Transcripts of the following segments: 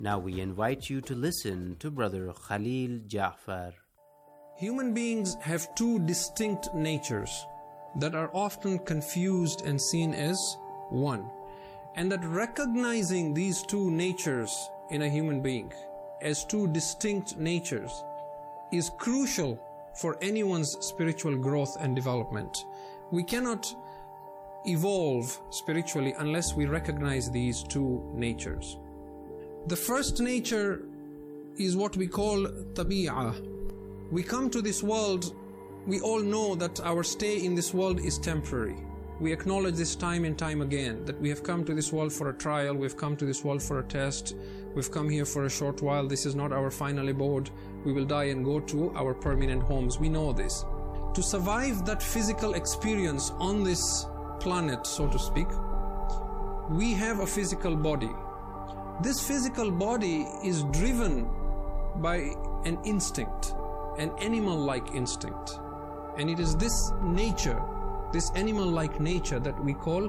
Now we invite you to listen to Brother Khalil Ja'far. Human beings have two distinct natures that are often confused and seen as one. And that recognizing these two natures in a human being as two distinct natures is crucial for anyone's spiritual growth and development. We cannot evolve spiritually unless we recognize these two natures. The first nature is what we call tabi'ah. We come to this world, we all know that our stay in this world is temporary. We acknowledge this time and time again, that we have come to this world for a trial, we've come to this world for a test, we've come here for a short while, this is not our final abode, we will die and go to our permanent homes. We know this. To survive that physical experience on this planet, so to speak, we have a physical body. This physical body is driven by an instinct, an animal-like instinct. And it is this nature, this animal-like nature that we call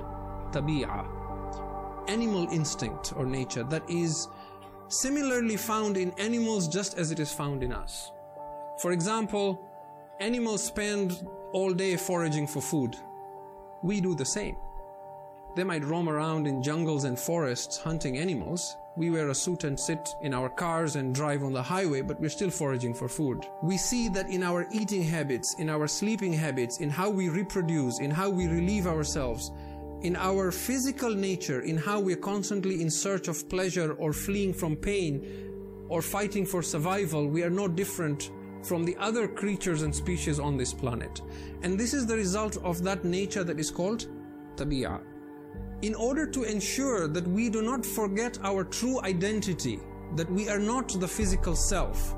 tabi'ah, animal instinct or nature, that is similarly found in animals just as it is found in us. For example, animals spend all day foraging for food. We do the same. They might roam around in jungles and forests hunting animals. We wear a suit and sit in our cars and drive on the highway, but we're still foraging for food. We see that in our eating habits, in our sleeping habits, in how we reproduce, in how we relieve ourselves, in our physical nature, in how we're constantly in search of pleasure or fleeing from pain or fighting for survival. We are no different from the other creatures and species on this planet. And this is the result of that nature that is called tabi'ah. In order to ensure that we do not forget our true identity, that we are not the physical self,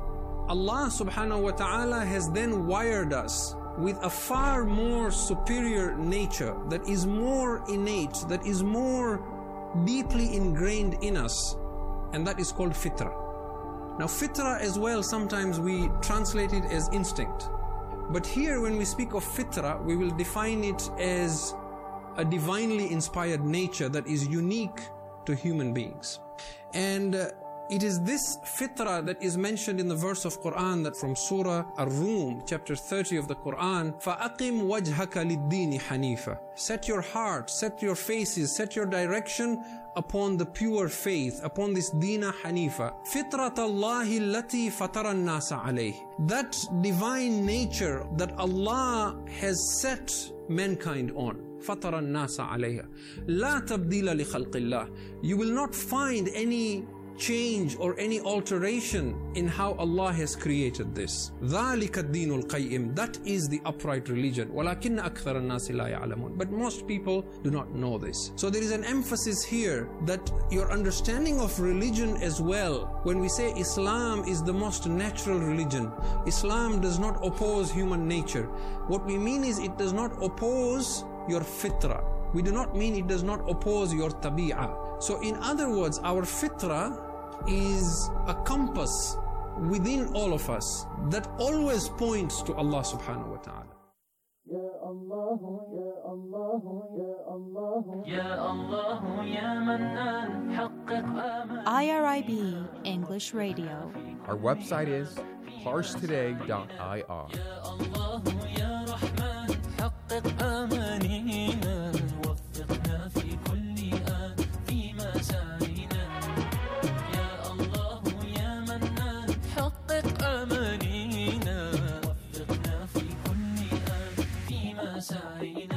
Allah subhanahu wa ta'ala has then wired us with a far more superior nature that is more innate, that is more deeply ingrained in us, and that is called fitra. Now fitra as well, sometimes we translate it as instinct. But here when we speak of fitra, we will define it as a divinely inspired nature that is unique to human beings. And it is this fitrah that is mentioned in the verse of Quran that from Surah Ar-Rum, chapter 30 of the Quran, فَأَقِمْ وَجْهَكَ لِلدِّينِ حَنِيفًا. Set your heart, set your faces, set your direction upon the pure faith, upon this Dina Hanifa. فِطْرَةَ اللَّهِ الَّتِي فَطَرَ النَّاسَ عَلَيْهِ. That divine nature that Allah has set mankind on. فَطَرَ النَّاسَ عَلَيْهَا لَا تَبْدِيلَ لِخَلْقِ اللَّهِ. You will not find any change or any alteration in how Allah has created this. ذَلِكَ الدِّينُ الْقَيِّمُ. That is the upright religion. وَلَكِنَّ أَكْثَرَ النَّاسِ لَا يَعْلَمُونَ. But most people do not know this. So there is an emphasis here that your understanding of religion as well, when we say Islam is the most natural religion, Islam does not oppose human nature. What we mean is it does not oppose your fitra. We do not mean it does not oppose your tabi'ah. So in other words, our fitra is a compass within all of us that always points to Allah subhanahu wa ta'ala. Ya Allah, Ya Allah, Ya Allah, Ya Allah, Ya Mannan, haqqiq aman. IRIB English Radio. Our website is parstoday.ir. Ya Allah, Ya Rahman, haqqiq amanina, waffiqna fi kulli an, fi masa'ina. Ya Allah, Ya Mannan, haqqiq amanina, waffiqna fi kulli an, fi masa'ina.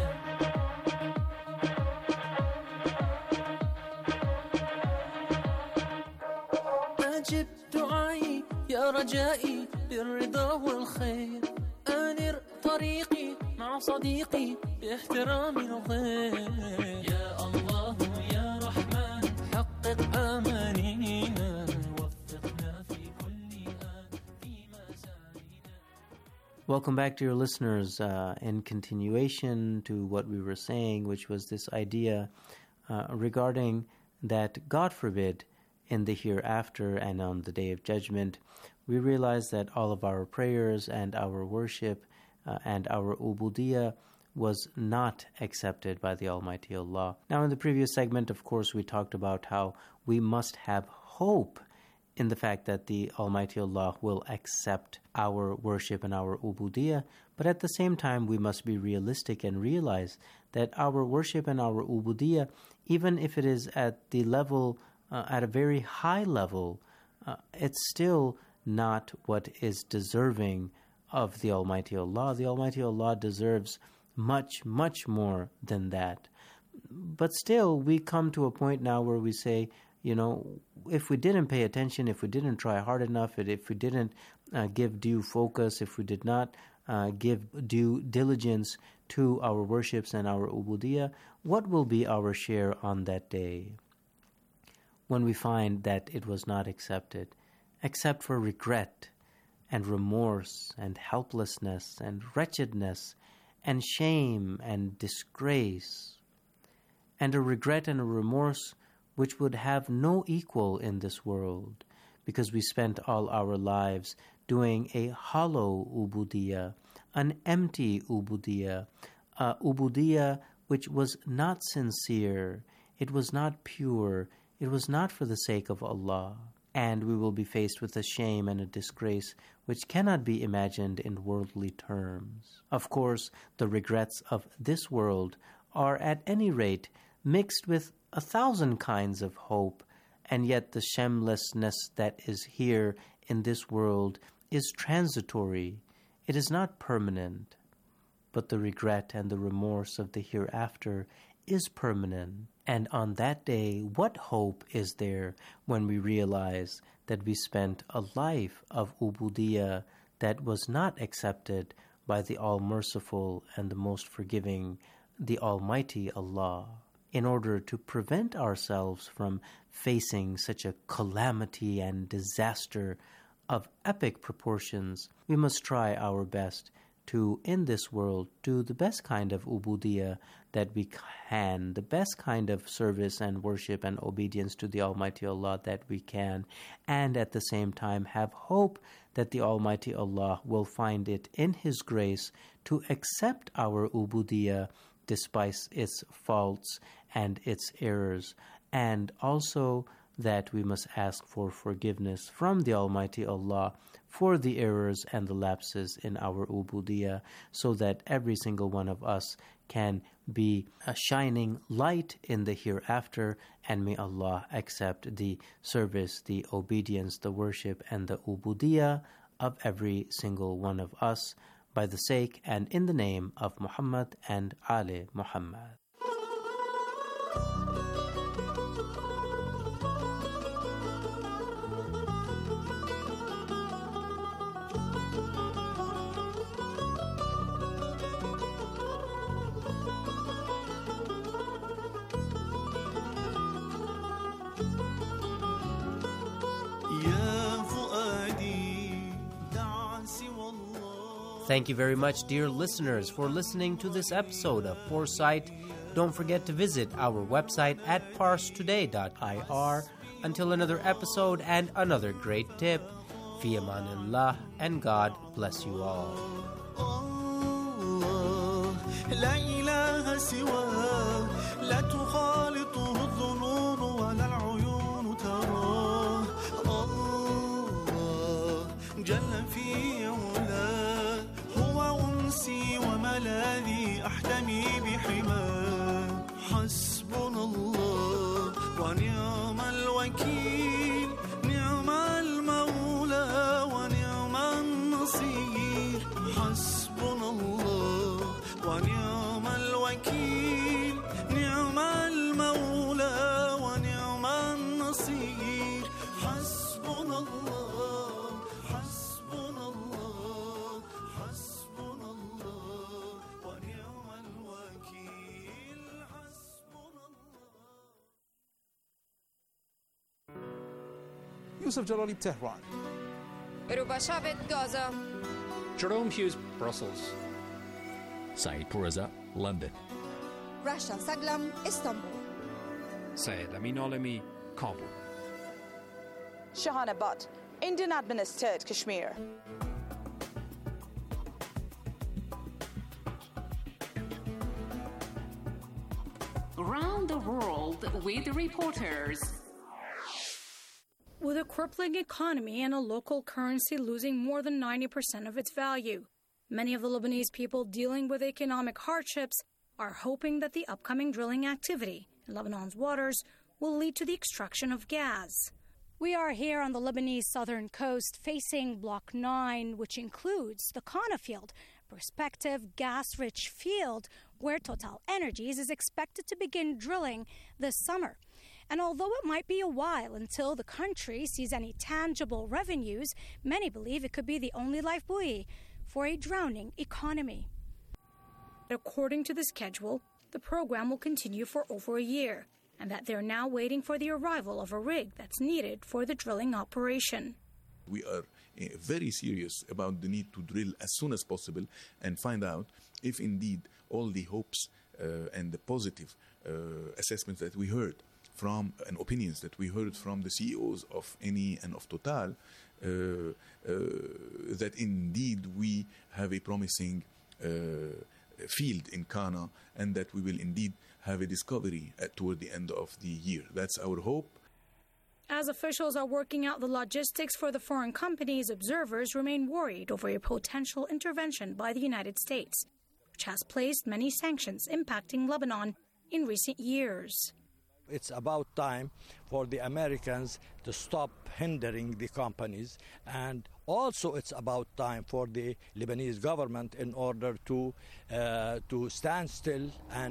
أجب دعائي يا رجائي بالرضا والخير، أنر طريقي مع صديقي باحترام الغير. يا الله يا رحمن حقق آمانينا، وفقنا في كل آن في مسارنا. Welcome back, dear listeners. In continuation to what we were saying, which was this idea regarding that, God forbid, in the hereafter and on the day of judgment, we realize that all of our prayers and our worship and our ubudiyah was not accepted by the Almighty Allah. Now, in the previous segment, of course, we talked about how we must have hope in the fact that the Almighty Allah will accept our worship and our ubudiyah, but at the same time we must be realistic and realize that our worship and our ubudiyah, even if it is at the level, at a very high level, it's still not what is deserving of the Almighty Allah. The Almighty Allah deserves much, much more than that. But still, we come to a point now where we say, if we didn't pay attention, if we didn't try hard enough, if we didn't give due focus, if we did not give due diligence to our worships and our ubudiyah, what will be our share on that day when we find that it was not accepted, except for regret and remorse and helplessness and wretchedness and shame and disgrace, and a regret and a remorse which would have no equal in this world, because we spent all our lives doing a hollow ubudiyah, an empty ubudiyah, ubudiyah which was not sincere, it was not pure, it was not for the sake of Allah. And we will be faced with a shame and a disgrace which cannot be imagined in worldly terms. Of course, the regrets of this world are at any rate mixed with 1,000 kinds of hope, and yet the shamelessness that is here in this world is transitory. It is not permanent. But the regret and the remorse of the hereafter is permanent. And on that day, what hope is there when we realize that we spent a life of ubudiyah that was not accepted by the All-Merciful and the Most Forgiving, the Almighty Allah? In order to prevent ourselves from facing such a calamity and disaster of epic proportions, we must try our best to, in this world, do the best kind of ubudiyah that we can, the best kind of service and worship and obedience to the Almighty Allah that we can, and at the same time have hope that the Almighty Allah will find it in His grace to accept our ubudiyah despite its faults and its errors, and also that we must ask for forgiveness from the Almighty Allah for the errors and the lapses in our ubudiyah, so that every single one of us can be a shining light in the hereafter, and may Allah accept the service, the obedience, the worship, and the ubudiyah of every single one of us, by the sake and in the name of Muhammad and Ali Muhammad. Thank you very much, dear listeners, for listening to this episode of Foresight. Don't forget to visit our website at parstoday.ir. Until another episode and another great tip, fi amanillah, and God bless you all. لا إله سواه لا تخالطه الظنون ولا العيون تراه الله جل في علاه هو أنسي وملاذي أحتمي بحماه حسبنا الله ونعم الوكيل نعم المولى ونعم النصير حسبنا الله ونعم الوكيل نعم المولى ونعم النصير حسبنا الله حسبنا الله حسبنا الله ونعم الوكيل حسبنا الله. Yusuf Jalali, Tehran. Rubashavit, Gaza. Jerome Hughes, Brussels. Saeed Pourreza, London. Rasha Saglam, Istanbul. Syed Amin Alami, Kabul. Shahana Butt, Indian administered Kashmir. Around the world with reporters. with a crippling economy and a local currency losing more than 90% of its value. Many of the Lebanese people dealing with economic hardships are hoping that the upcoming drilling activity in Lebanon's waters will lead to the extraction of gas. We are here on the Lebanese southern coast facing Block 9, which includes the Kana field, prospective gas-rich field where Total Energies is expected to begin drilling this summer. And although it might be a while until the country sees any tangible revenues, many believe it could be the only life buoy for a drowning economy. According to the schedule, the program will continue for over a year, and that they're now waiting for the arrival of a rig that's needed for the drilling operation. We are very serious about the need to drill as soon as possible and find out if indeed all the hopes and the positive assessments that we heard from and opinions that we heard from the CEOs of Eni and of Total, that indeed we have a promising field in Kana and that we will indeed have a discovery toward the end of the year. That's our hope. As officials are working out the logistics for the foreign companies, observers remain worried over a potential intervention by the United States, which has placed many sanctions impacting Lebanon in recent years. It's about time for the Americans to stop hindering the companies, and also it's about time for the Lebanese government in order to stand still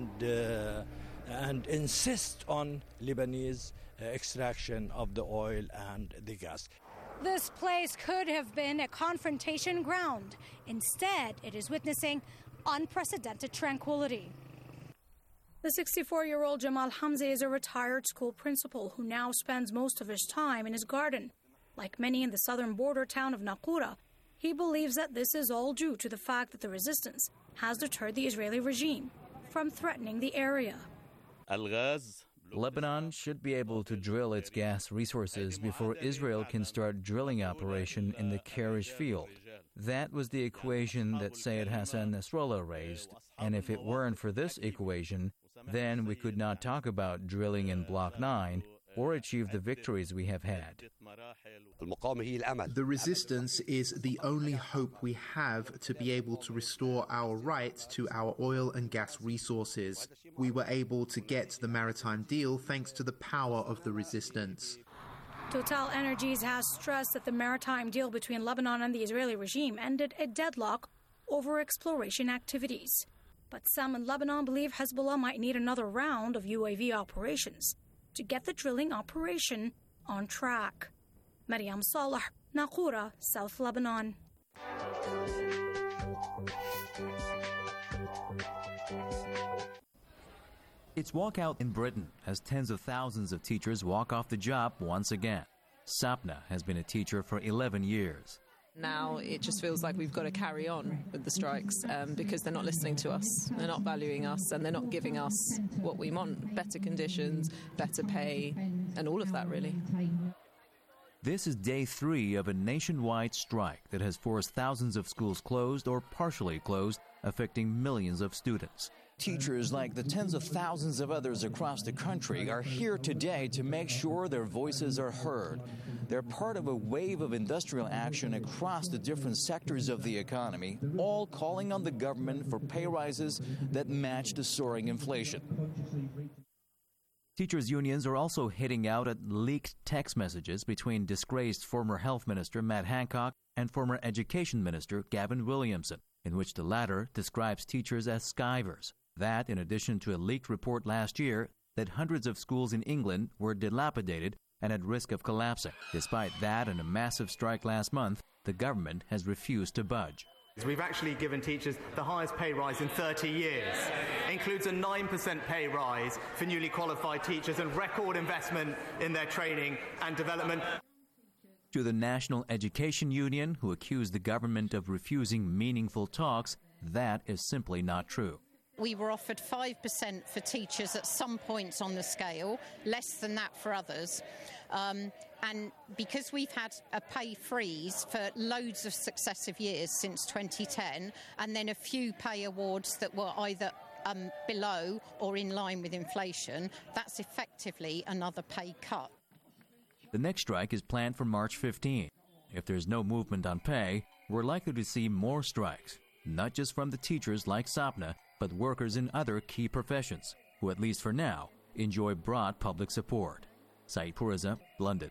and insist on Lebanese extraction of the oil and the gas. This place could have been a confrontation ground. Instead, it is witnessing unprecedented tranquility. The 64-year-old Jamal Hamza is a retired school principal who now spends most of his time in his garden. Like many in the southern border town of Naqoura, he believes that this is all due to the fact that the resistance has deterred the Israeli regime from threatening the area. Lebanon should be able to drill its gas resources before Israel can start drilling operation in the Karish field. That was the equation that Sayed Hassan Nasrallah raised, and if it weren't for this equation, then we could not talk about drilling in Block 9 or achieve the victories we have had. The resistance is the only hope we have to be able to restore our right to our oil and gas resources. We were able to get the maritime deal thanks to the power of the resistance. Total Energies has stressed that the maritime deal between Lebanon and the Israeli regime ended a deadlock over exploration activities. But some in Lebanon believe Hezbollah might need another round of UAV operations to get the drilling operation on track. Maryam Saleh, Naqoura, South Lebanon. It's walkout in Britain as tens of thousands of teachers walk off the job once again. Sapna has been a teacher for 11 years. Now it just feels like we've got to carry on with the strikes because they're not listening to us, they're not valuing us, and they're not giving us what we want, better conditions, better pay, and all of that really. This is day 3 of a nationwide strike that has forced thousands of schools closed or partially closed, affecting millions of students. Teachers, like the tens of thousands of others across the country, are here today to make sure their voices are heard. They're part of a wave of industrial action across the different sectors of the economy, all calling on the government for pay rises that match the soaring inflation. Teachers' unions are also hitting out at leaked text messages between disgraced former Health Minister Matt Hancock and former Education Minister Gavin Williamson, in which the latter describes teachers as skivers. That, in addition to a leaked report last year that hundreds of schools in England were dilapidated and at risk of collapsing. Despite that and a massive strike last month, the government has refused to budge. We've actually given teachers the highest pay rise in 30 years. It includes a 9% pay rise for newly qualified teachers and record investment in their training and development. To the National Education Union, who accused the government of refusing meaningful talks, that is simply not true. We were offered 5% for teachers at some points on the scale, less than that for others. And because we've had a pay freeze for loads of successive years since 2010, and then a few pay awards that were either below or in line with inflation, that's effectively another pay cut. The next strike is planned for March 15. If there's no movement on pay, we're likely to see more strikes, not just from the teachers like Sapna, but workers in other key professions, who at least for now enjoy broad public support. Saeed Puriza, London.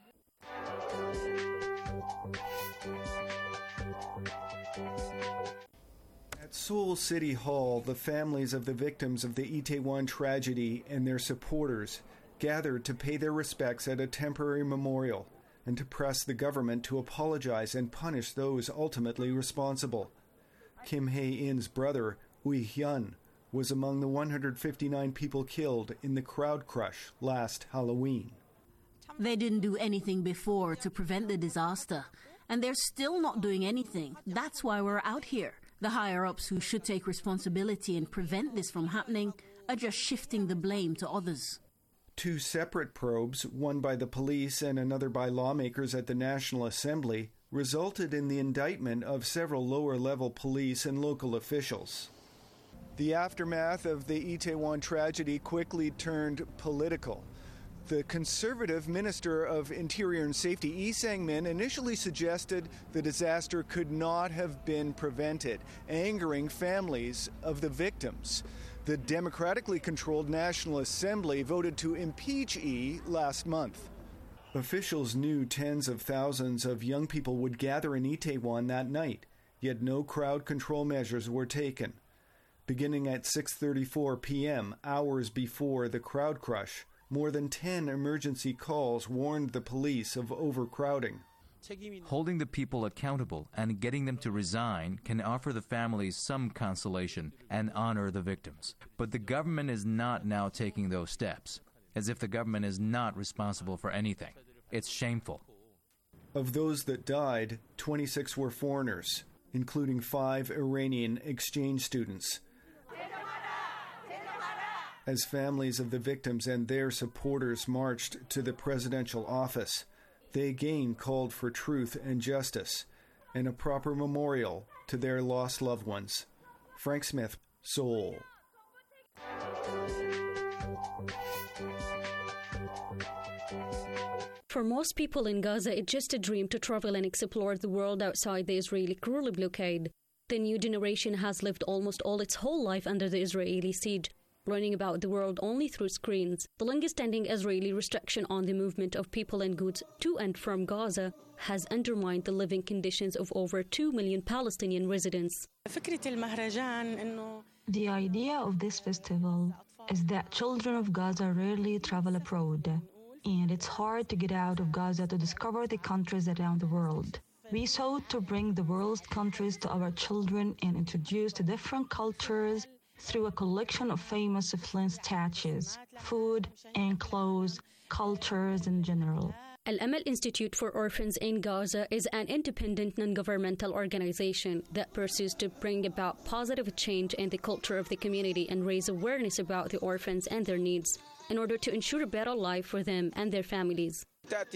At Seoul City Hall, the families of the victims of the Itaewon tragedy and their supporters gathered to pay their respects at a temporary memorial and to press the government to apologize and punish those ultimately responsible. Kim Hae-in's brother, Uy Hyun, was among the 159 people killed in the crowd crush last Halloween. They didn't do anything before to prevent the disaster, and they're still not doing anything. That's why we're out here. The higher-ups who should take responsibility and prevent this from happening are just shifting the blame to others. Two separate probes, one by the police and another by lawmakers at the National Assembly, resulted in the indictment of several lower-level police and local officials. The aftermath of the Itaewon tragedy quickly turned political. The conservative Minister of Interior and Safety, Lee Sang-min, initially suggested the disaster could not have been prevented, angering families of the victims. The democratically controlled National Assembly voted to impeach Lee last month. Officials knew tens of thousands of young people would gather in Itaewon that night, yet no crowd control measures were taken. Beginning at 6:34 p.m., hours before the crowd crush, more than 10 emergency calls warned the police of overcrowding. Holding the people accountable and getting them to resign can offer the families some consolation and honor the victims. But the government is not now taking those steps, as if the government is not responsible for anything. It's shameful. Of those that died, 26 were foreigners, including 5 Iranian exchange students. As families of the victims and their supporters marched to the presidential office, they again called for truth and justice and a proper memorial to their lost loved ones. Frank Smith, Seoul. For most people in Gaza, it's just a dream to travel and explore the world outside the Israeli cruel blockade. The new generation has lived almost all its whole life under the Israeli siege, learning about the world only through screens. The longest-standing Israeli restriction on the movement of people and goods to and from Gaza has undermined the living conditions of over 2 million Palestinian residents. The idea of this festival is that children of Gaza rarely travel abroad, and it's hard to get out of Gaza to discover the countries around the world. We sought to bring the world's countries to our children and introduce the different cultures through a collection of famous flint statues, food and clothes, cultures in general. Al-Amal Institute for Orphans in Gaza is an independent non-governmental organization that pursues to bring about positive change in the culture of the community and raise awareness about the orphans and their needs in order to ensure a better life for them and their families.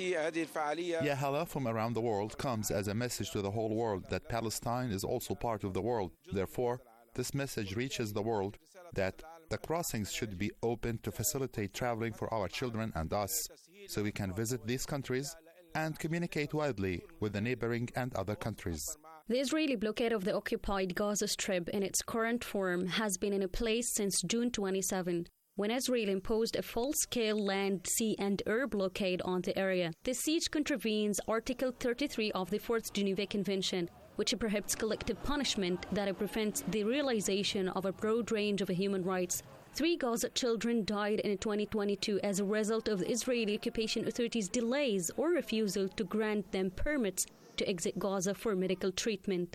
Yahala from around the world comes as a message to the whole world that Palestine is also part of the world. Therefore, this message reaches the world that the crossings should be open to facilitate traveling for our children and us, so we can visit these countries and communicate widely with the neighboring and other countries. The Israeli blockade of the occupied Gaza Strip in its current form has been in place since June 27, when Israel imposed a full-scale land, sea and air blockade on the area. This siege contravenes Article 33 of the 4th Geneva Convention, which prohibits collective punishment that prevents the realization of a broad range of human rights. 3 Gaza children died in 2022 as a result of the Israeli occupation authorities' delays or refusal to grant them permits to exit Gaza for medical treatment.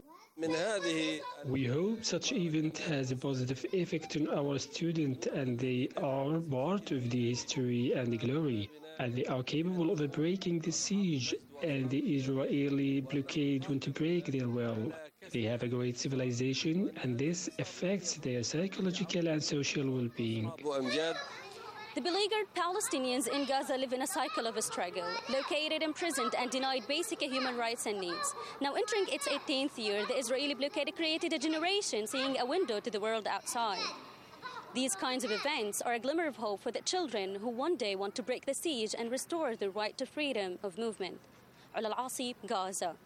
We hope such event has a positive effect on our students, and they are part of the history and the glory, and they are capable of breaking the siege, and the Israeli blockade won't break their will. They have a great civilization, and this affects their psychological and social well-being. The beleaguered Palestinians in Gaza live in a cycle of struggle, located, imprisoned, and denied basic human rights and needs. Now entering its 18th year, the Israeli blockade created a generation seeing a window to the world outside. These kinds of events are a glimmer of hope for the children who one day want to break the siege and restore the right to freedom of movement. Ula Al-Asi, Gaza.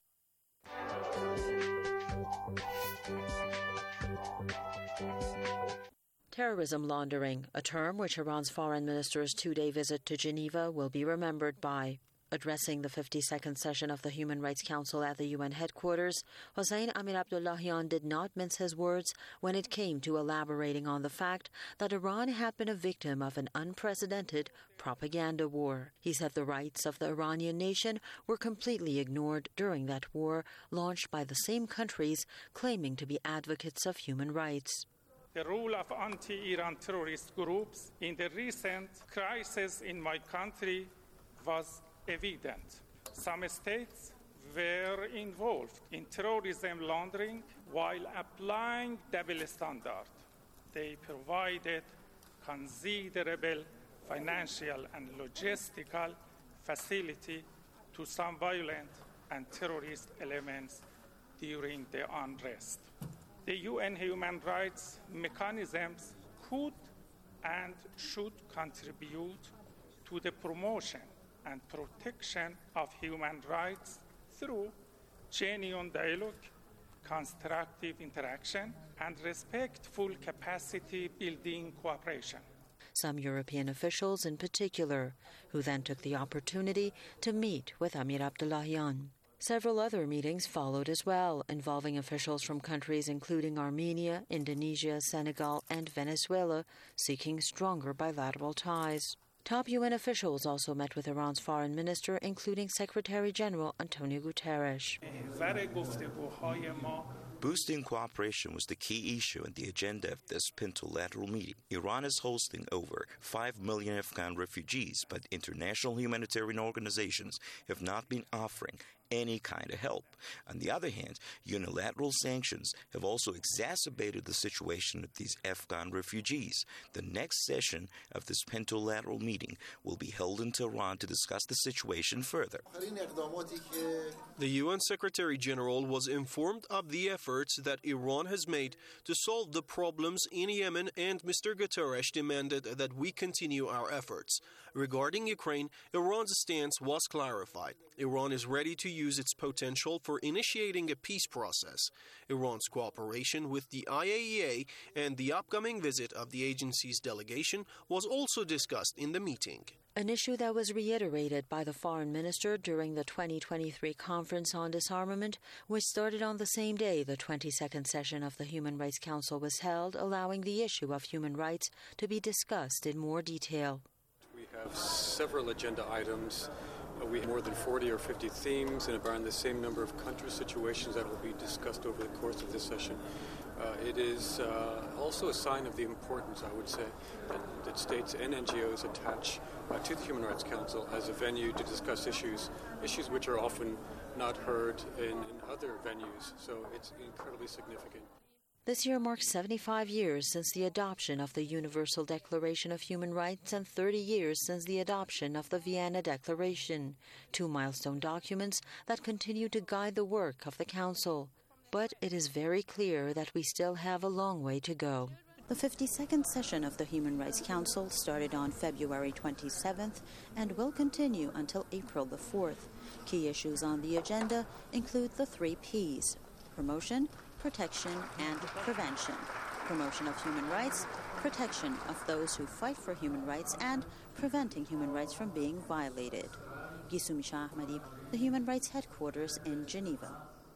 Terrorism laundering, a term which Iran's foreign minister's two-day visit to Geneva will be remembered by. Addressing the 52nd session of the Human Rights Council at the UN headquarters, Hossein Amir-Abdollahian did not mince his words when it came to elaborating on the fact that Iran had been a victim of an unprecedented propaganda war. He said the rights of the Iranian nation were completely ignored during that war, launched by the same countries claiming to be advocates of human rights. The role of anti-Iran terrorist groups in the recent crisis in my country was evident. Some states were involved in terrorism laundering while applying double standards. They provided considerable financial and logistical facility to some violent and terrorist elements during the unrest. The UN human rights mechanisms could and should contribute to the promotion and protection of human rights through genuine dialogue, constructive interaction, and respectful capacity-building cooperation. Some European officials in particular, who then took the opportunity to meet with Amir-Abdollahian. Several other meetings followed as well, involving officials from countries including Armenia, Indonesia, Senegal, and Venezuela, seeking stronger bilateral ties. Top UN officials also met with Iran's foreign minister, including Secretary General Antonio Guterres. Boosting cooperation was the key issue in the agenda of this pentalateral meeting. Iran is hosting over 5 million Afghan refugees, but international humanitarian organizations have not been offering any kind of help. On the other hand, unilateral sanctions have also exacerbated the situation of these Afghan refugees. The next session of this pentalateral meeting will be held in Tehran to discuss the situation further. The UN Secretary General was informed of the efforts that Iran has made to solve the problems in Yemen, and Mr. Guterres demanded that we continue our efforts. Regarding Ukraine, Iran's stance was clarified. Iran is ready to use its potential for initiating a peace process. Iran's cooperation with the IAEA and the upcoming visit of the agency's delegation was also discussed in the meeting. An issue that was reiterated by the foreign minister during the 2023 conference on disarmament, which started on the same day the 22nd session of the Human Rights Council was held, allowing the issue of human rights to be discussed in more detail. We have several agenda items. We have more than 40 or 50 themes and around the same number of country situations that will be discussed over the course of this session. It is also a sign of the importance, I would say, that states and NGOs attach to the Human Rights Council as a venue to discuss issues which are often not heard in other venues. So it's incredibly significant. This year marks 75 years since the adoption of the Universal Declaration of Human Rights and 30 years since the adoption of the Vienna Declaration, two milestone documents that continue to guide the work of the Council. But it is very clear that we still have a long way to go. The 52nd session of the Human Rights Council started on February 27th and will continue until April the 4th. Key issues on the agenda include the 3 Ps: promotion, protection, and prevention. Promotion of human rights, protection of those who fight for human rights, and preventing human rights from being violated. Gisumi Shah Ahmadi, the Human Rights Headquarters in Geneva.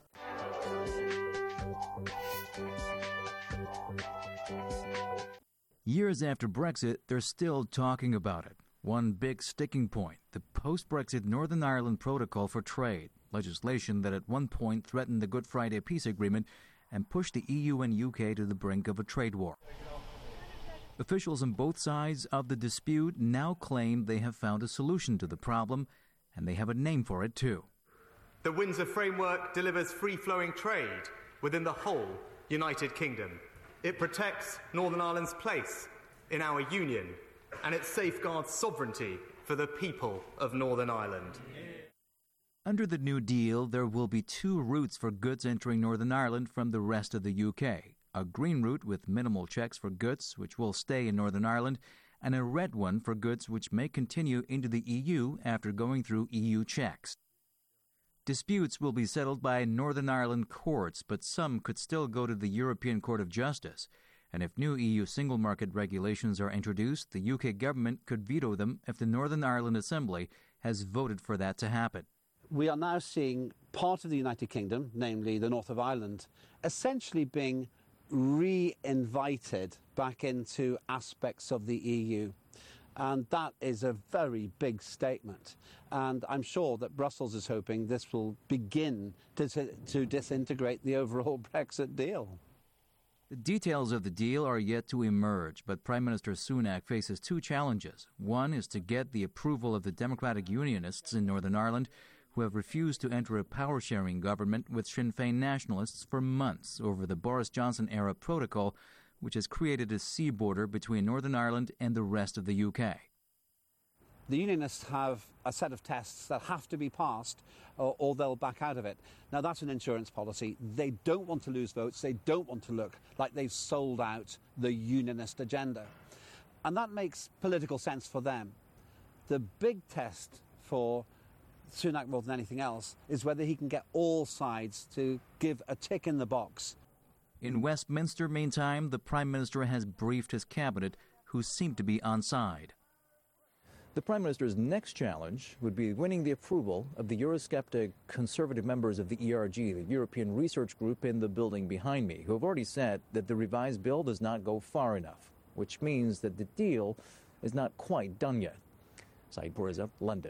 Years after Brexit, they're still talking about it. One big sticking point, the post-Brexit Northern Ireland Protocol for Trade, legislation that at one point threatened the Good Friday Peace Agreement and pushed the EU and UK to the brink of a trade war. Officials on both sides of the dispute now claim they have found a solution to the problem, and they have a name for it too. The Windsor Framework delivers free-flowing trade within the whole United Kingdom. It protects Northern Ireland's place in our union, and it safeguards sovereignty for the people of Northern Ireland. Under the New Deal, there will be 2 routes for goods entering Northern Ireland from the rest of the UK. a green route with minimal checks for goods which will stay in Northern Ireland, and a red one for goods which may continue into the EU after going through EU checks. Disputes will be settled by Northern Ireland courts, but some could still go to the European Court of Justice. And if new EU single market regulations are introduced, the UK government could veto them if the Northern Ireland Assembly has voted for that to happen. We are now seeing part of the United Kingdom, namely the north of Ireland, essentially being re-invited back into aspects of the EU. And that is a very big statement. And I'm sure that Brussels is hoping this will begin to disintegrate the overall Brexit deal. The details of the deal are yet to emerge, but Prime Minister Sunak faces two challenges. One is to get the approval of the Democratic Unionists in Northern Ireland, who have refused to enter a power-sharing government with Sinn Féin nationalists for months over the Boris Johnson-era protocol, which has created a sea border between Northern Ireland and the rest of the UK. The Unionists have a set of tests that have to be passed or they'll back out of it. Now, that's an insurance policy. They don't want to lose votes. They don't want to look like they've sold out the Unionist agenda. And that makes political sense for them. The big test for Sunak, more than anything else, is whether he can get all sides to give a tick in the box. In Westminster, meantime, the Prime Minister has briefed his cabinet, who seem to be on side. The Prime Minister's next challenge would be winning the approval of the Eurosceptic Conservative members of the ERG, the European Research Group in the building behind me, who have already said that the revised bill does not go far enough, which means that the deal is not quite done yet. Saeed Pourreza, London.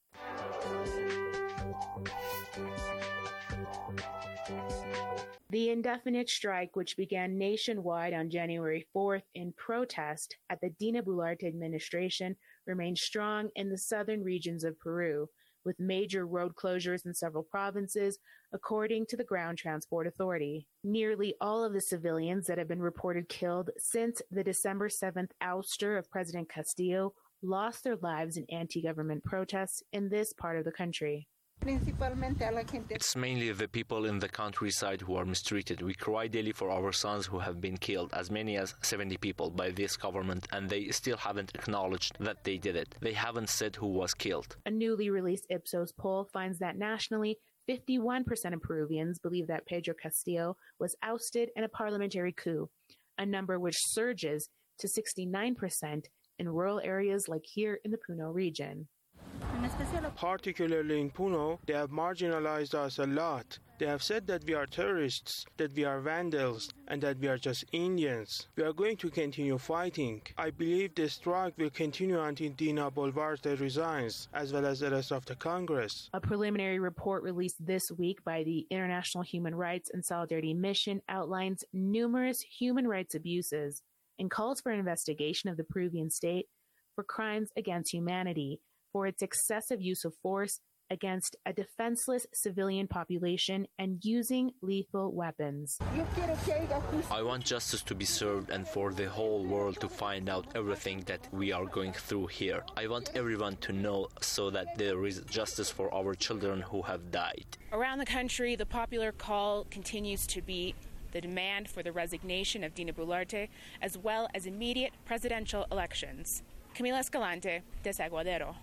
The indefinite strike, which began nationwide on January 4th in protest at the Dina Boluarte administration, remains strong in the southern regions of Peru, with major road closures in several provinces, according to the Ground Transport Authority. Nearly all of the civilians that have been reported killed since the December 7th ouster of President Castillo lost their lives in anti-government protests in this part of the country. It's mainly the people in the countryside who are mistreated. We cry daily for our sons who have been killed, as many as 70 people, by this government, and they still haven't acknowledged that they did it. They haven't said who was killed. A newly released Ipsos poll finds that nationally, 51% of Peruvians believe that Pedro Castillo was ousted in a parliamentary coup, a number which surges to 69% in rural areas like here in the Puno region. Particularly in Puno, they have marginalized us a lot. They have said that we are terrorists, that we are vandals, and that we are just Indians. We are going to continue fighting. I believe the strike will continue until Dina Boluarte resigns, as well as the rest of the Congress. A preliminary report released this week by the International Human Rights and Solidarity Mission outlines numerous human rights abuses and calls for an investigation of the Peruvian state for crimes against humanity, for its excessive use of force against a defenseless civilian population and using lethal weapons. I want justice to be served and for the whole world to find out everything that we are going through here. I want everyone to know so that there is justice for our children who have died. Around the country, the popular call continues to be the demand for the resignation of Dina Boluarte, as well as immediate presidential elections. Camila Escalante, Desaguadero.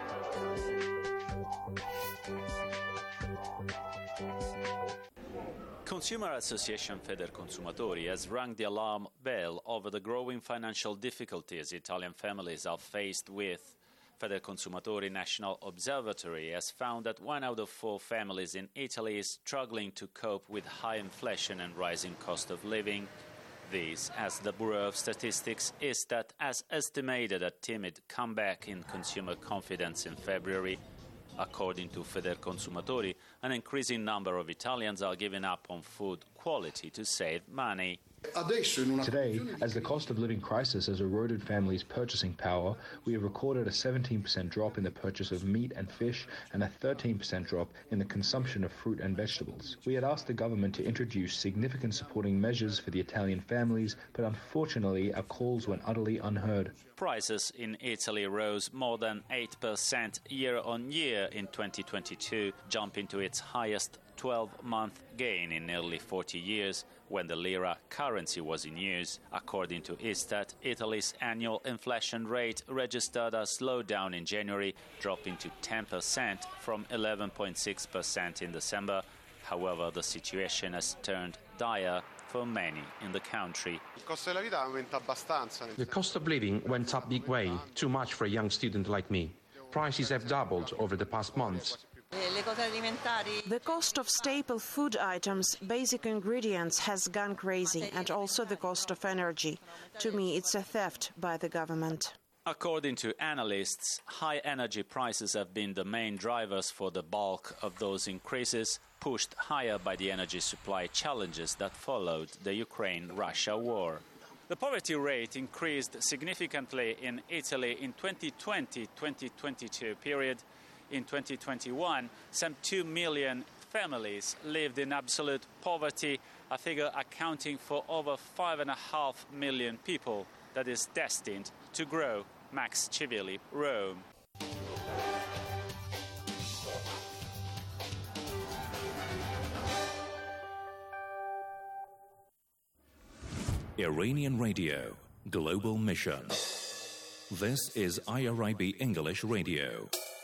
Consumer Association Federconsumatori has rung the alarm bell over the growing financial difficulties Italian families are faced with. Federconsumatori National Observatory has found that 1 out of 4 families in Italy is struggling to cope with high inflation and rising cost of living. This, as the Bureau of Statistics, is that as estimated a timid comeback in consumer confidence in February. According to Federconsumatori, an increasing number of Italians are giving up on food quality to save money. Today, as the cost of living crisis has eroded families' purchasing power, we have recorded a 17% drop in the purchase of meat and fish and a 13% drop in the consumption of fruit and vegetables. We had asked the government to introduce significant supporting measures for the Italian families, but unfortunately our calls went utterly unheard. Prices in Italy rose more than 8% year-on-year in 2022, jumping to its highest 12-month gain in nearly 40 years, when the lira currency was in use. According to Istat, Italy's annual inflation rate registered a slowdown in January, dropping to 10% from 11.6% in December. However, the situation has turned dire for many in the country. The cost of living went up big way, too much for a young student like me. Prices have doubled over the past months. The cost of staple food items, basic ingredients, has gone crazy, and also the cost of energy. To me, it's a theft by the government. According to analysts, high energy prices have been the main drivers for the bulk of those increases, pushed higher by the energy supply challenges that followed the Ukraine-Russia war. The poverty rate increased significantly in Italy in 2020-2022 period. In 2021, some 2 million families lived in absolute poverty, a figure accounting for over 5.5 million people that is destined to grow. Max Civilli, Rome. Iranian Radio, Global Mission. This is IRIB English Radio.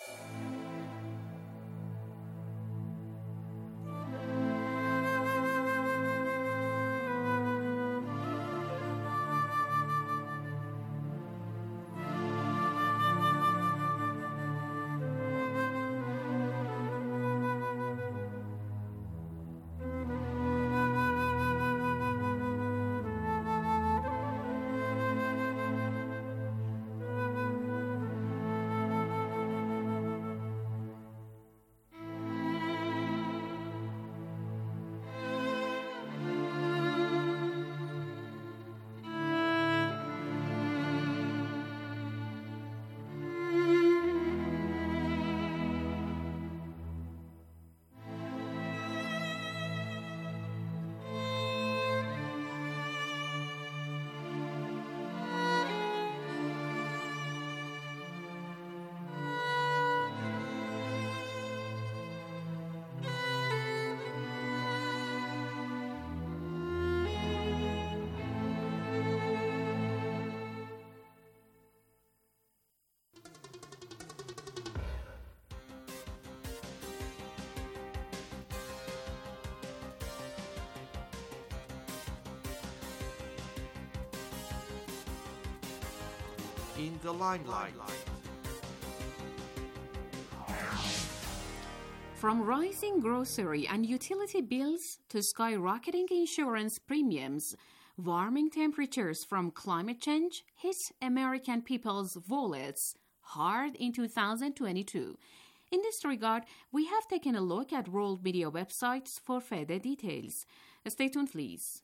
In the limelight. From rising grocery and utility bills to skyrocketing insurance premiums, warming temperatures from climate change hit American people's wallets hard in 2022. In this regard, we have taken a look at world media websites for further details. Stay tuned, please.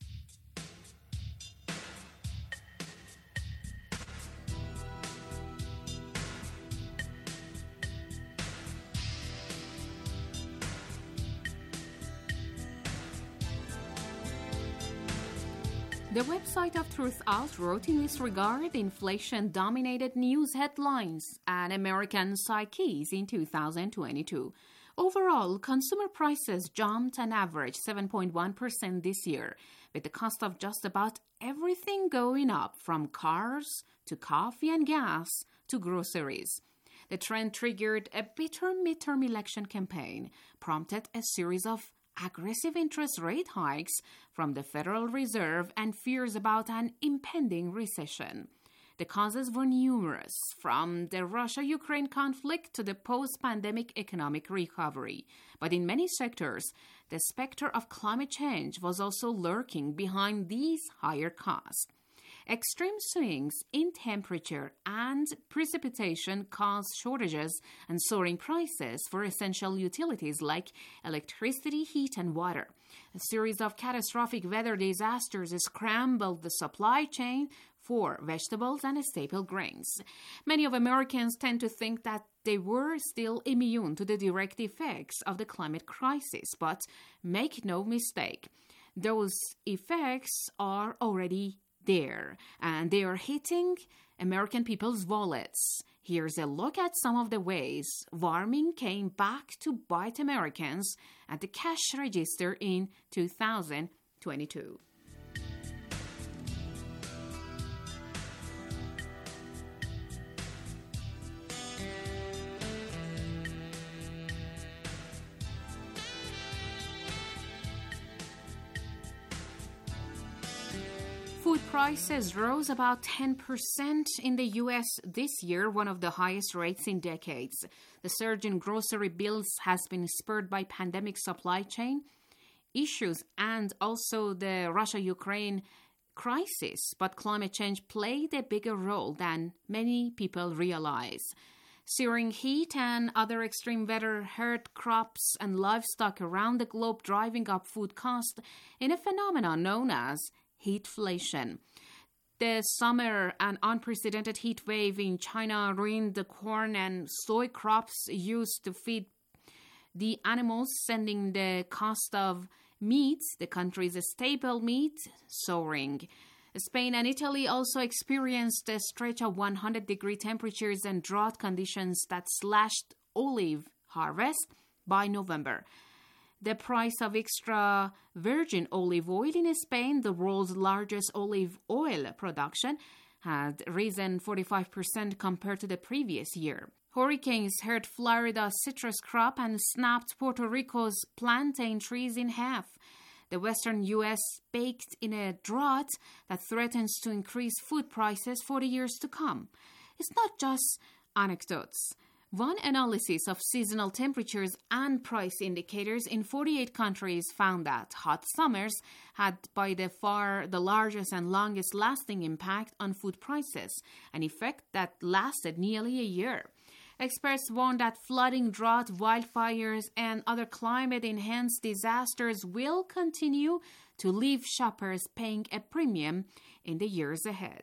The website of Truth Out wrote in this regard, inflation dominated news headlines and American psyches in 2022. Overall, consumer prices jumped an average 7.1% this year, with the cost of just about everything going up, from cars to coffee and gas to groceries. The trend triggered a bitter midterm election campaign, prompted a series of aggressive interest rate hikes from the Federal Reserve, and fears about an impending recession. The causes were numerous, from the Russia-Ukraine conflict to the post-pandemic economic recovery. But in many sectors, the specter of climate change was also lurking behind these higher costs. Extreme swings in temperature and precipitation caused shortages and soaring prices for essential utilities like electricity, heat, and water. A series of catastrophic weather disasters scrambled the supply chain for vegetables and staple grains. Many of Americans tend to think that they were still immune to the direct effects of the climate crisis, but make no mistake, those effects are already there, and they are hitting American people's wallets. Here's a look at some of the ways warming came back to bite Americans at the cash register in 2022. 2022. Food prices rose about 10% in the U.S. this year, one of the highest rates in decades. The surge in grocery bills has been spurred by pandemic supply chain issues and also the Russia-Ukraine crisis, but climate change played a bigger role than many people realize. Searing heat and other extreme weather hurt crops and livestock around the globe, driving up food costs in a phenomenon known as heatflation. The summer and unprecedented heat wave in China ruined the corn and soy crops used to feed the animals, sending the cost of meat, the country's staple meat, soaring. Spain and Italy also experienced a stretch of 100-degree temperatures and drought conditions that slashed olive harvest by November. The price of extra virgin olive oil in Spain, the world's largest olive oil production, had risen 45% compared to the previous year. Hurricanes hurt Florida's citrus crop and snapped Puerto Rico's plantain trees in half. The western U.S. baked in a drought that threatens to increase food prices for the years to come. It's not just anecdotes. One analysis of seasonal temperatures and price indicators in 48 countries found that hot summers had by far the largest and longest lasting impact on food prices, an effect that lasted nearly a year. Experts warn that flooding, drought, wildfires, and other climate-enhanced disasters will continue to leave shoppers paying a premium in the years ahead.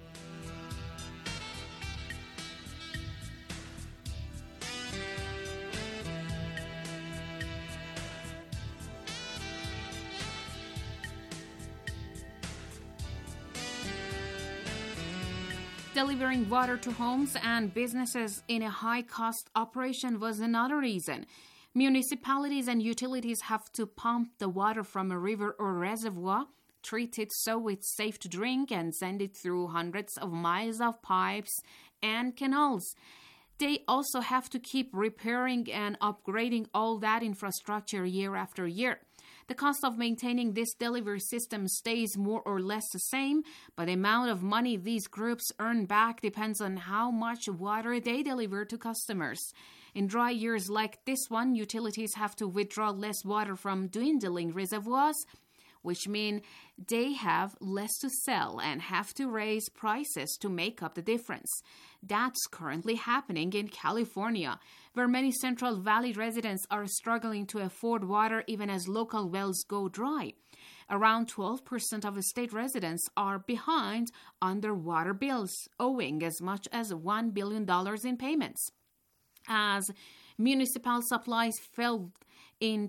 Delivering water to homes and businesses in a high-cost operation was another reason. Municipalities and utilities have to pump the water from a river or reservoir, treat it so it's safe to drink, and send it through hundreds of miles of pipes and canals. They also have to keep repairing and upgrading all that infrastructure year after year. The cost of maintaining this delivery system stays more or less the same, but the amount of money these groups earn back depends on how much water they deliver to customers. In dry years like this one, utilities have to withdraw less water from dwindling reservoirs, which mean they have less to sell and have to raise prices to make up the difference. That's currently happening in California, where many Central Valley residents are struggling to afford water even as local wells go dry. Around 12% of state residents are behind on their water bills, owing as much as $1 billion in payments. As municipal supplies fell in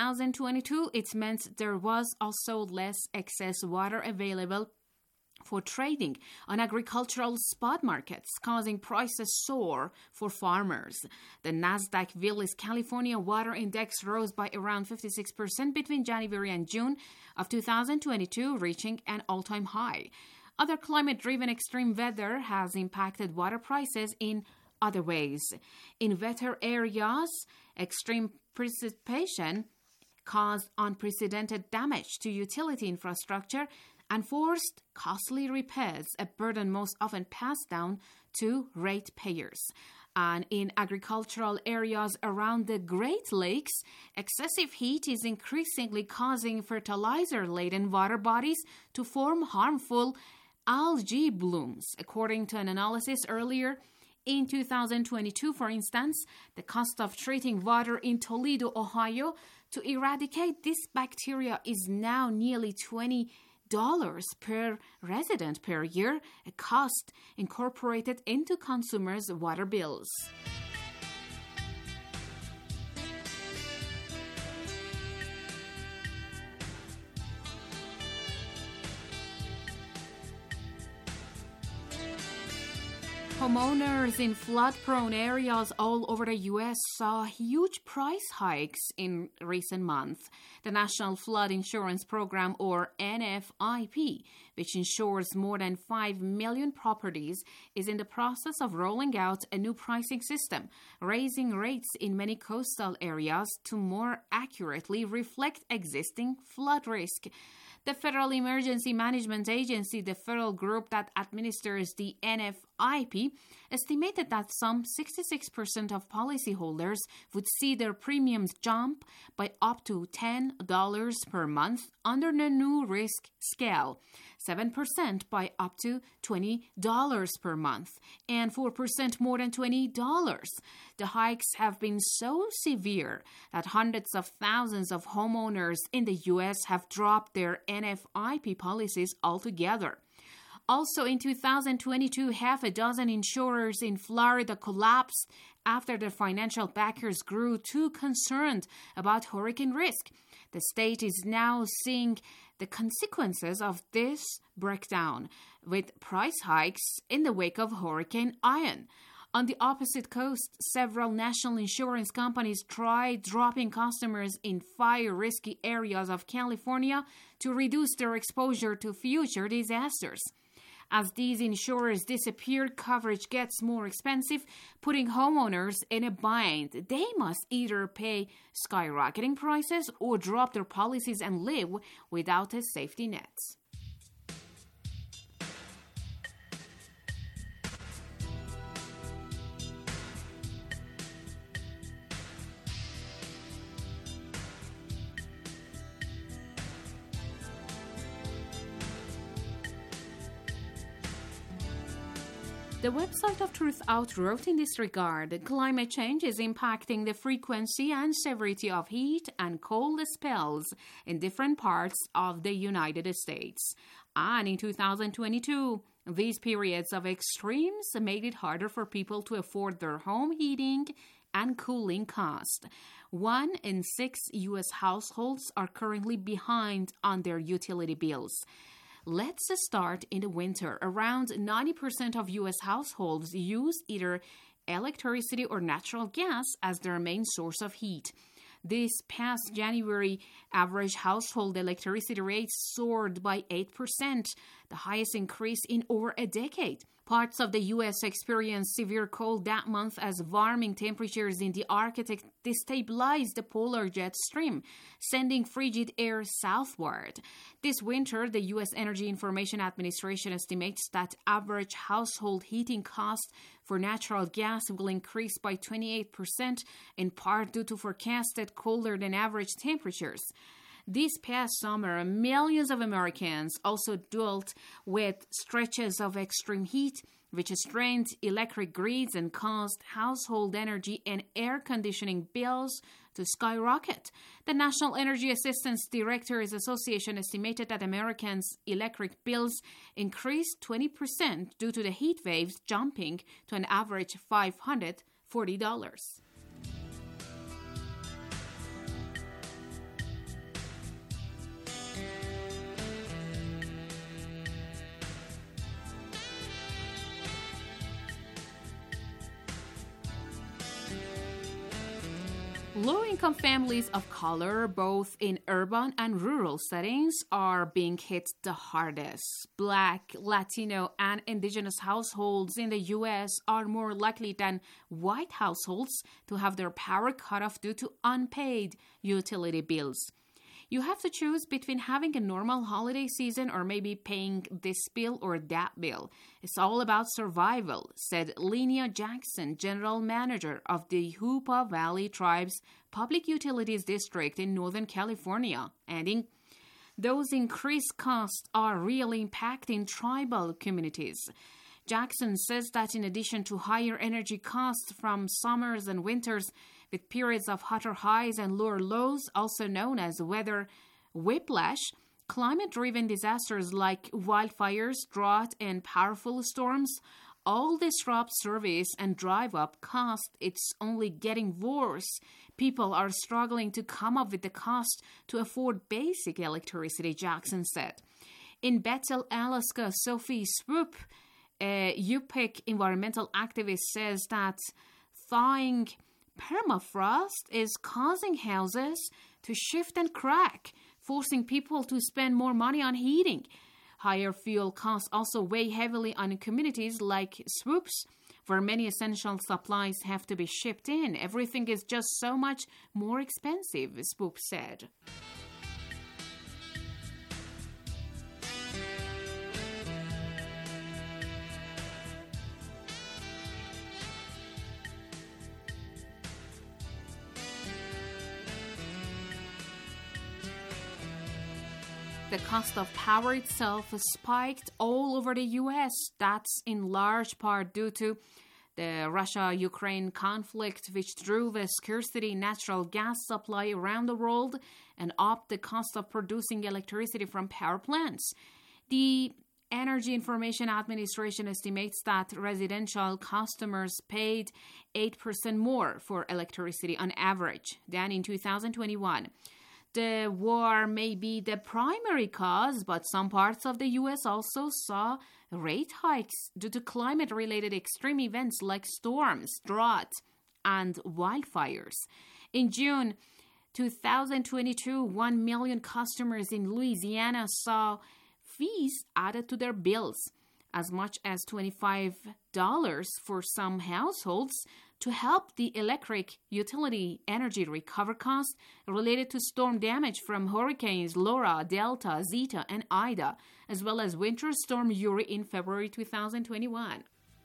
2022, it meant there was also less excess water available for trading on agricultural spot markets, causing prices soar for farmers. The Nasdaq Villis California Water Index rose by around 56% between January and June of 2022, reaching an all-time high. Other climate-driven extreme weather has impacted water prices in other ways. In wetter areas, extreme precipitation caused unprecedented damage to utility infrastructure and forced costly repairs, a burden most often passed down to ratepayers. And in agricultural areas around the Great Lakes, excessive heat is increasingly causing fertilizer-laden water bodies to form harmful algae blooms. According to an analysis earlier in 2022, for instance, the cost of treating water in Toledo, Ohio, to eradicate this bacteria is now nearly $20 per resident per year, a cost incorporated into consumers' water bills. Homeowners in flood-prone areas all over the U.S. saw huge price hikes in recent months. The National Flood Insurance Program, or NFIP, which insures more than 5 million properties, is in the process of rolling out a new pricing system, raising rates in many coastal areas to more accurately reflect existing flood risk. The Federal Emergency Management Agency, the federal group that administers the NFIP, estimated that some 66% of policyholders would see their premiums jump by up to $10 per month under the new risk scale, 7% by up to $20 per month, and 4% more than $20. The hikes have been so severe that hundreds of thousands of homeowners in the U.S. have dropped their NFIP policies altogether. Also, in 2022, half a dozen insurers in Florida collapsed after their financial backers grew too concerned about hurricane risk. The state is now seeing the consequences of this breakdown, with price hikes in the wake of Hurricane Ian. On the opposite coast, several national insurance companies tried dropping customers in fire-risky areas of California to reduce their exposure to future disasters. As these insurers disappear, coverage gets more expensive, putting homeowners in a bind. They must either pay skyrocketing prices or drop their policies and live without a safety net. The website of Truth Out wrote in this regard, climate change is impacting the frequency and severity of heat and cold spells in different parts of the United States. And in 2022, these periods of extremes made it harder for people to afford their home heating and cooling costs. 1 in 6 U.S. households are currently behind on their utility bills. Let's start in the winter. Around 90% of U.S. households use either electricity or natural gas as their main source of heat. This past January, average household electricity rates soared by 8%, the highest increase in over a decade. Parts of the U.S. experienced severe cold that month as warming temperatures in the Arctic destabilized the polar jet stream, sending frigid air southward. This winter, the U.S. Energy Information Administration estimates that average household heating costs for natural gas will increase by 28%, in part due to forecasted colder than average temperatures. This past summer, millions of Americans also dealt with stretches of extreme heat, which strained electric grids and caused household energy and air conditioning bills to skyrocket. The National Energy Assistance Directors Association estimated that Americans' electric bills increased 20% due to the heat waves jumping to an average $540. Low-income families of color, both in urban and rural settings, are being hit the hardest. Black, Latino, and indigenous households in the U.S. are more likely than white households to have their power cut off due to unpaid utility bills. You have to choose between having a normal holiday season or maybe paying this bill or that bill. It's all about survival, said Linnea Jackson, General Manager of the Hoopa Valley Tribe's Public Utilities District in Northern California, adding, "Those increased costs are really impacting tribal communities." Jackson says that in addition to higher energy costs from summers and winters, with periods of hotter highs and lower lows, also known as weather whiplash, climate-driven disasters like wildfires, drought, and powerful storms all disrupt service and drive up cost. It's only getting worse. People are struggling to come up with the cost to afford basic electricity, Jackson said. In Bethel, Alaska, Sophie Swoop, a Yupik environmental activist says that thawing permafrost is causing houses to shift and crack, forcing people to spend more money on heating. Higher fuel costs also weigh heavily on communities like Swoops, where many essential supplies have to be shipped in. Everything is just so much more expensive, Swoops said. The cost of power itself has spiked all over the U.S. That's in large part due to the Russia-Ukraine conflict, which drove a scarcity in natural gas supply around the world and upped the cost of producing electricity from power plants. The Energy Information Administration estimates that residential customers paid 8% more for electricity on average than in 2021. The war may be the primary cause, but some parts of the U.S. also saw rate hikes due to climate-related extreme events like storms, drought, and wildfires. In June 2022, 1 million customers in Louisiana saw fees added to their bills, as much as $25 for some households, to help the electric utility energy recover costs related to storm damage from hurricanes Laura, Delta, Zeta, and Ida, as well as Winter Storm Uri in February 2021.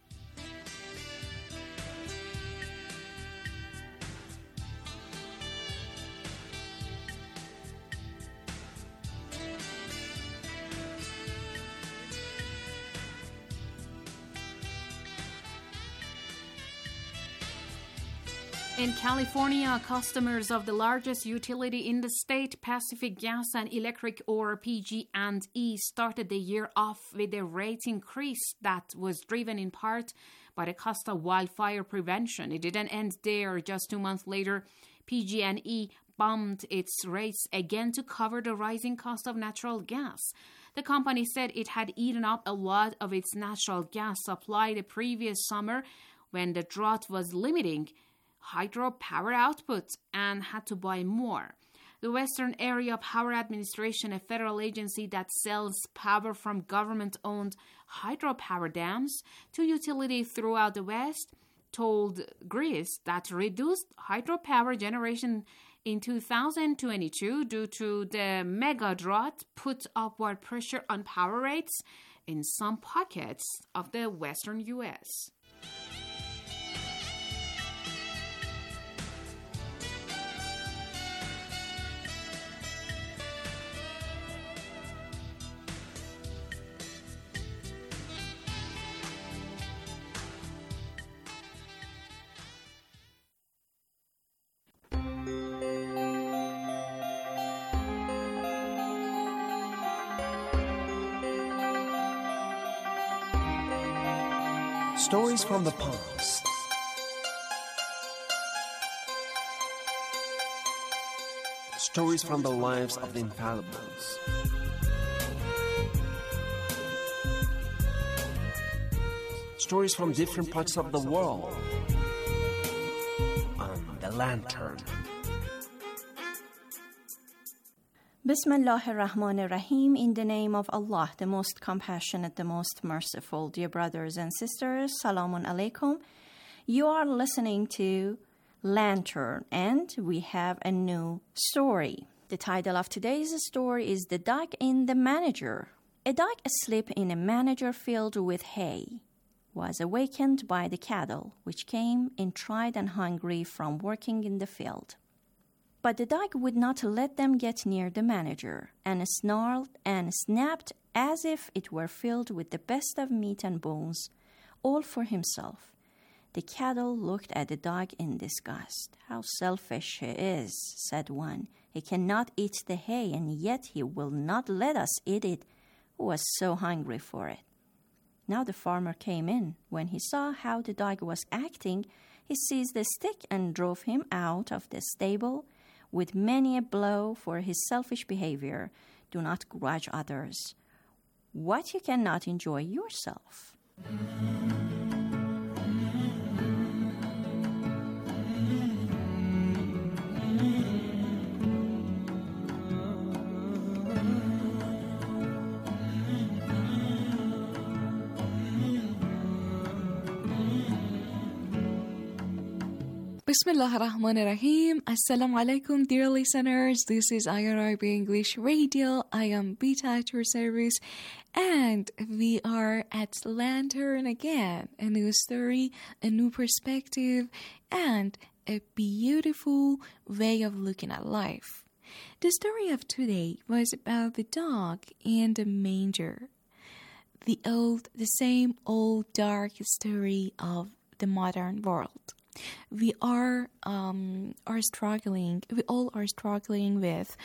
In California, customers of the largest utility in the state, Pacific Gas and Electric, or PG&E, started the year off with a rate increase that was driven in part by the cost of wildfire prevention. It didn't end there. Just 2 months later, PG&E bumped its rates again to cover the rising cost of natural gas. The company said it had eaten up a lot of its natural gas supply the previous summer when the drought was limiting hydropower output and had to buy more. The Western Area Power Administration, a federal agency that sells power from government-owned hydropower dams to utilities throughout the West, told Greece that reduced hydropower generation in 2022 due to the mega drought put upward pressure on power rates in some pockets of the western U.S. Stories from the past. Stories from the lives of the infallibles. Stories from different parts of the world. On The Lantern. Bismillah ar-Rahman ar-Rahim, in the name of Allah, the most compassionate, the most merciful. Dear brothers and sisters, Salamun Alaikum. You are listening to Lantern, and we have a new story. The title of today's story is The Dog in the Manager. A dog asleep in a manager filled with hay was awakened by the cattle, which came in tired and hungry from working in the field. But the dog would not let them get near the manager, and snarled and snapped as if it were filled with the best of meat and bones, all for himself. The cattle looked at the dog in disgust. "How selfish he is," said one. "He cannot eat the hay, and yet he will not let us eat it, who was so hungry for it." Now the farmer came in. When he saw how the dog was acting, he seized a stick and drove him out of the stable with many a blow for his selfish behavior. Do not grudge others what you cannot enjoy yourself. Bismillah ar-Rahman ar-Rahim. Assalamu alaikum, dear listeners. This is IRIB English Radio. I am Beta at your service, and we are at Lantern again. A new story, a new perspective, and a beautiful way of looking at life. The story of today was about the dog and the manger. The same old dark story of the modern world. We all are struggling with,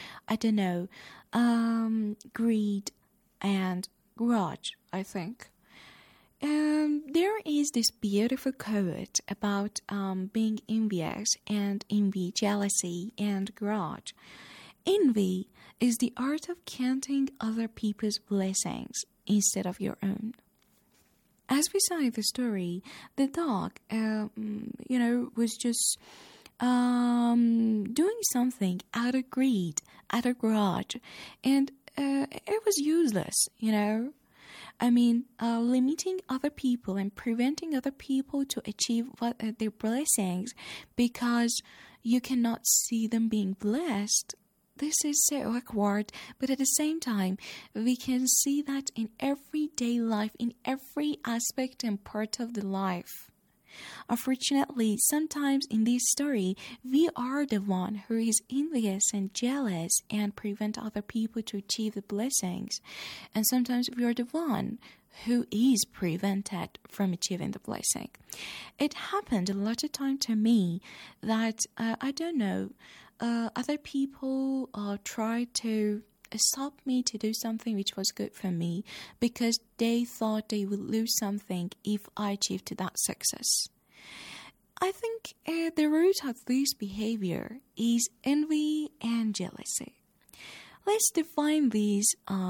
greed and grudge, I think. There is this beautiful quote about being envious and envy, jealousy and grudge. Envy is the art of counting other people's blessings instead of your own. As we saw in the story, the dog, was just doing something out of greed, out of grudge, and it was useless, limiting other people and preventing other people to achieve their blessings because you cannot see them being blessed. This is so awkward, but at the same time, we can see that in everyday life, in every aspect and part of the life. Unfortunately, sometimes in this story, we are the one who is envious and jealous and prevent other people to achieve the blessings. And sometimes we are the one who is prevented from achieving the blessing. It happened a lot of time to me that, other people tried to stop me to do something which was good for me because they thought they would lose something if I achieved that success. I think the root of this behavior is envy and jealousy. Let's define these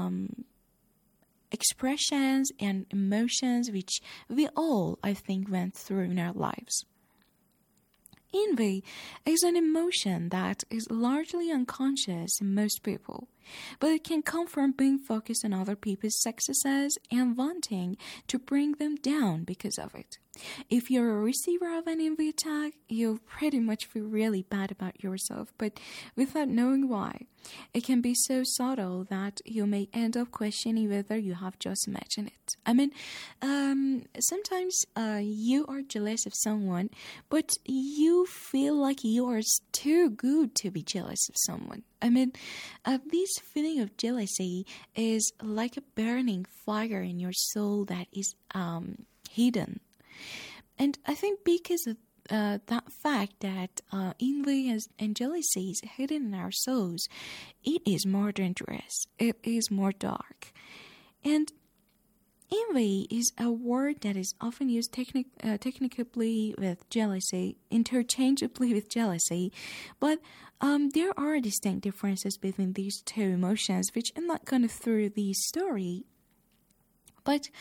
expressions and emotions which we all, I think, went through in our lives. Envy is an emotion that is largely unconscious in most people, but it can come from being focused on other people's successes and wanting to bring them down because of it. If you're a receiver of an envy attack, you'll pretty much feel really bad about yourself, but without knowing why. It can be so subtle that you may end up questioning whether you have just imagined it. Sometimes you are jealous of someone, but you feel like you are too good to be jealous of someone. This feeling of jealousy is like a burning fire in your soul that is hidden. And I think because of that fact that envy and jealousy is hidden in our souls, it is more dangerous. It is more dark. And envy is a word that is often used technically with jealousy, interchangeably with jealousy, but there are distinct differences between these two emotions, which I'm not going to through the story. But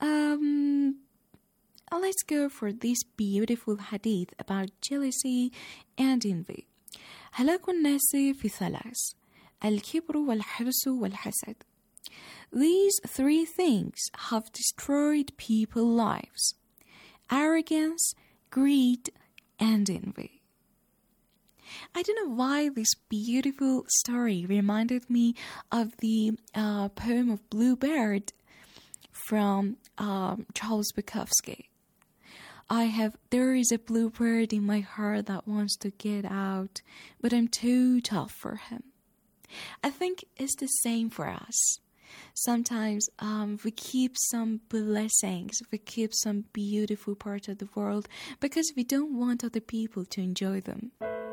let's go for this beautiful hadith about jealousy and envy. هلاك الناس في ثلاث: الكبر والحرص والحسد. These three things have destroyed people's lives: arrogance, greed, and envy. I don't know why this beautiful story reminded me of the poem of Bluebird from Charles Bukowski. There is a bluebird in my heart that wants to get out, but I'm too tough for him. I think it's the same for us. Sometimes we keep some blessings, we keep some beautiful parts of the world because we don't want other people to enjoy them.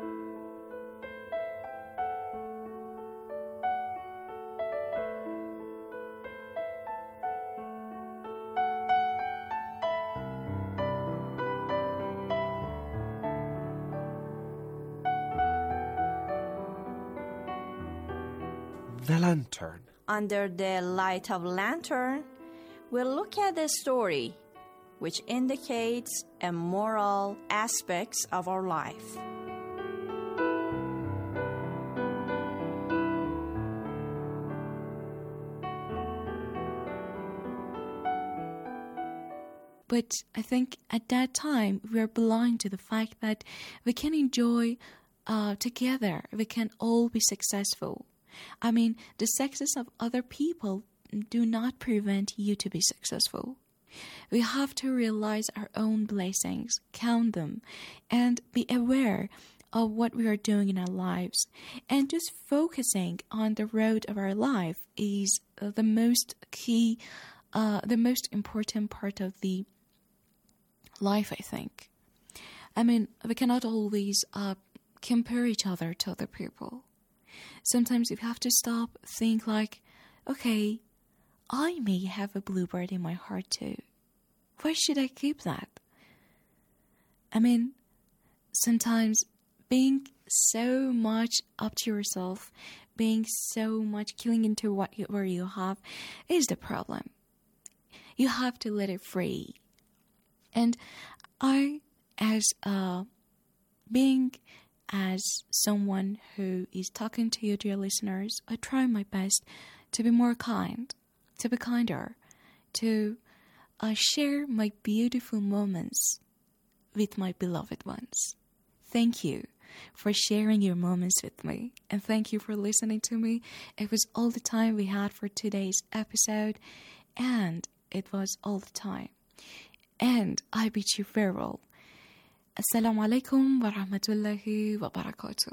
The Lantern. Under the light of lantern, we'll look at the story which indicates immoral aspects of our life. But I think at that time, we are blind to the fact that we can enjoy together. We can all be successful. I mean, the success of other people do not prevent you to be successful. We have to realize our own blessings, count them, and be aware of what we are doing in our lives. And just focusing on the road of our life is the most key, the most important part of the life, I think. I mean, we cannot always compare each other to other people. Sometimes we have to stop, think like, okay, I may have a bluebird in my heart too. Why should I keep that? I mean, sometimes being so much up to yourself, being so much clinging to where you have is the problem. You have to let it free. And I, as someone who is talking to you, dear listeners, I try my best to be more kind, to be kinder, to share my beautiful moments with my beloved ones. Thank you for sharing your moments with me, and thank you for listening to me. It was all the time we had for today's episode, and it was all the time. And I bid you farewell. Assalamu alaikum wa rahmatullahi wa barakatuh.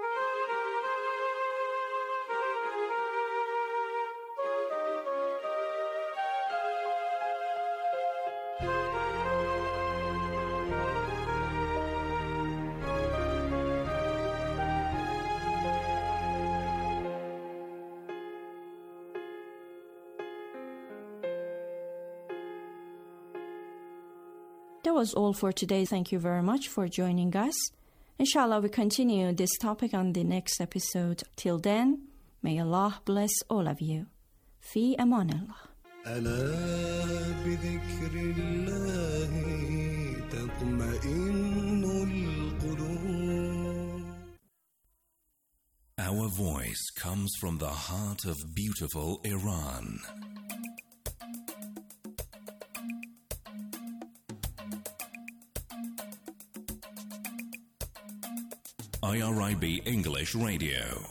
That was all for today. Thank you very much for joining us. Inshallah, we continue this topic on the next episode. Till then, may Allah bless all of you. Fi aman Allah. ألا بذكر الله تطمئن القلوب. Our voice comes from the heart of beautiful Iran. IRIB English Radio.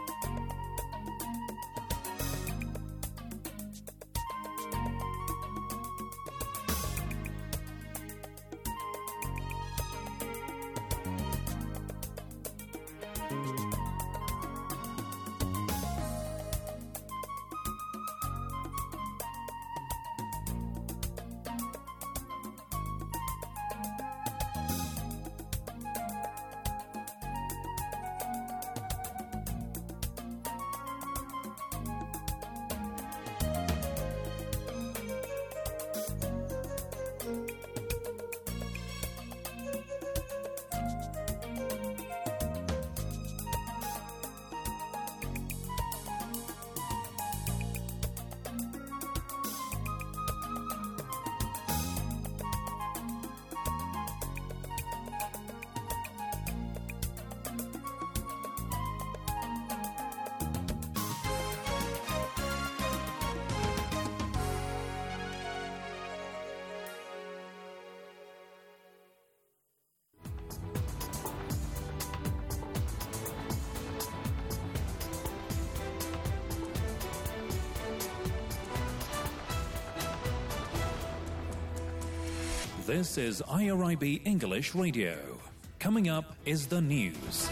This is IRIB English Radio. Coming up is the news.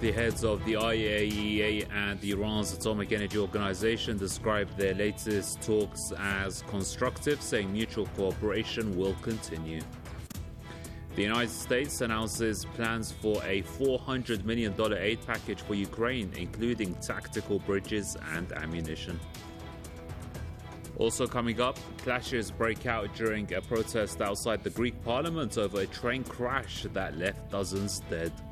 The heads of the IAEA and Iran's Atomic Energy Organization described their latest talks as constructive, saying mutual cooperation will continue. The United States announces plans for a $400 million aid package for Ukraine, including tactical bridges and ammunition. Also coming up, clashes break out during a protest outside the Greek parliament over a train crash that left dozens dead.